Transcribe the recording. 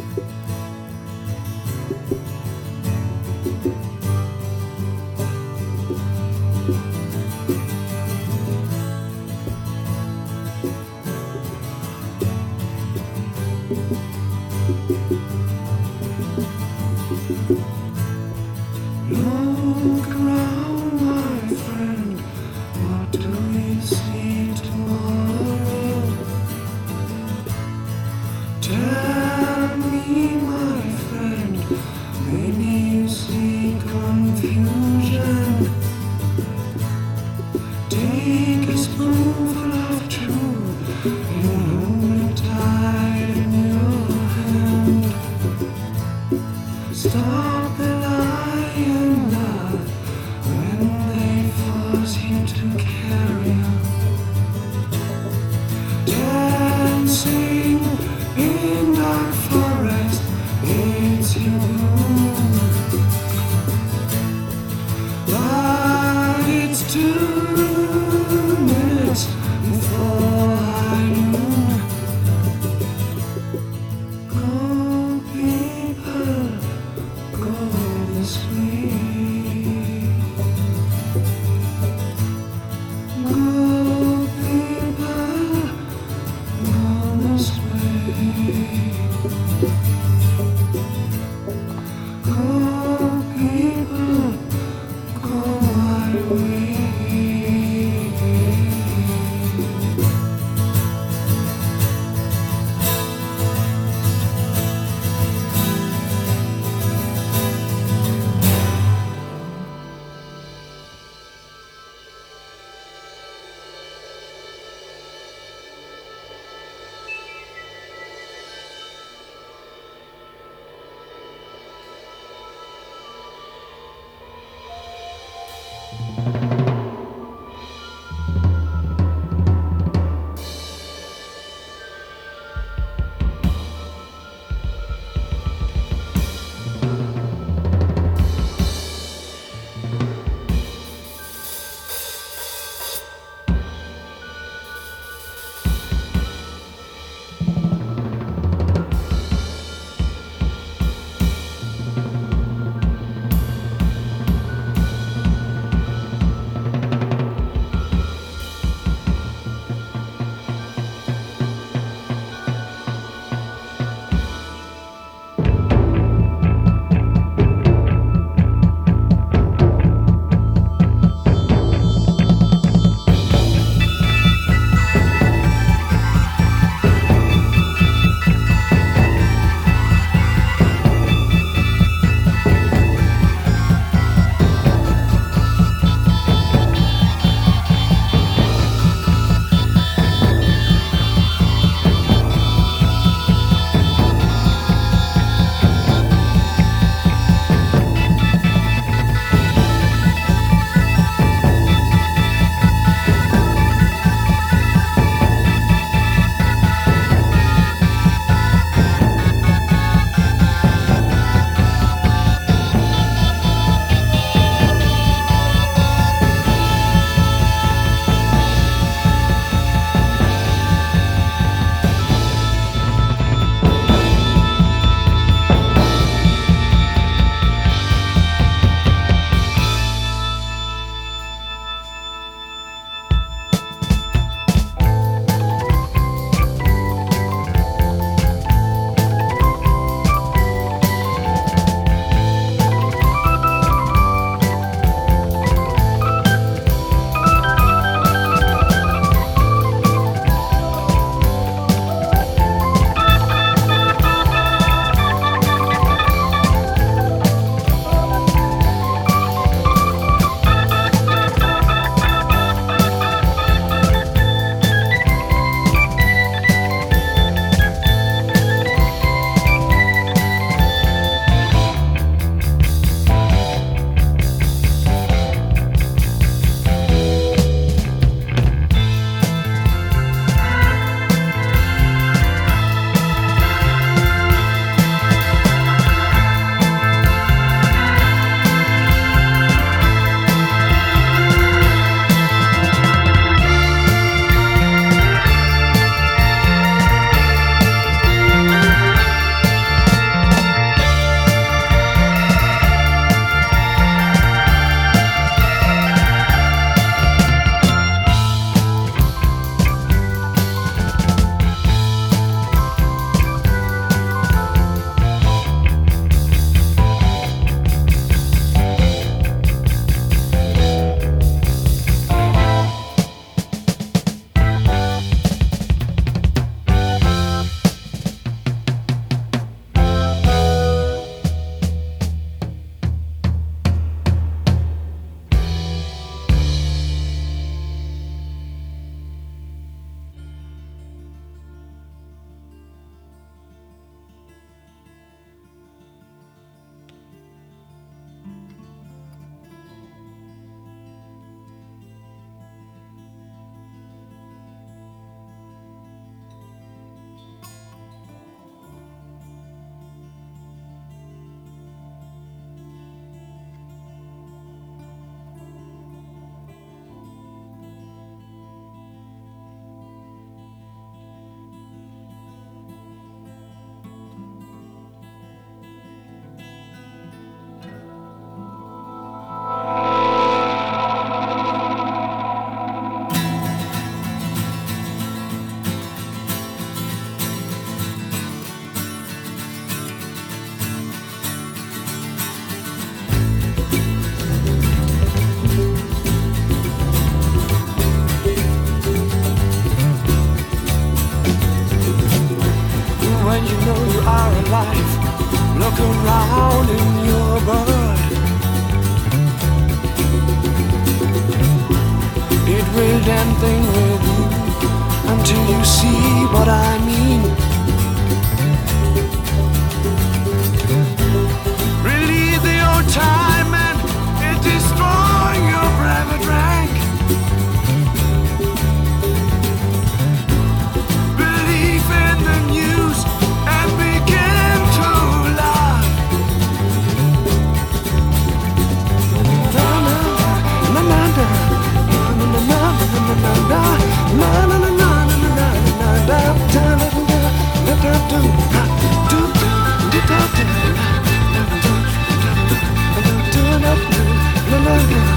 Look around, my friend. What do you see tomorrow? Tell me, my friend. Maybe you see confusion. Take a spoonful of truth and hold it tight in your hand. Stop the lie and love when they force you to carry on. Dancing in dark forest, it's you. But it's 2 minutes before high noon. Go people, go this way. Go people, go this way. Go people, go my way. know you are alive. Look around in your bird. It will end thing with you until you see what I mean. Relieve the old time and it destroying your private rank. Believe in the news and begin to laugh. Na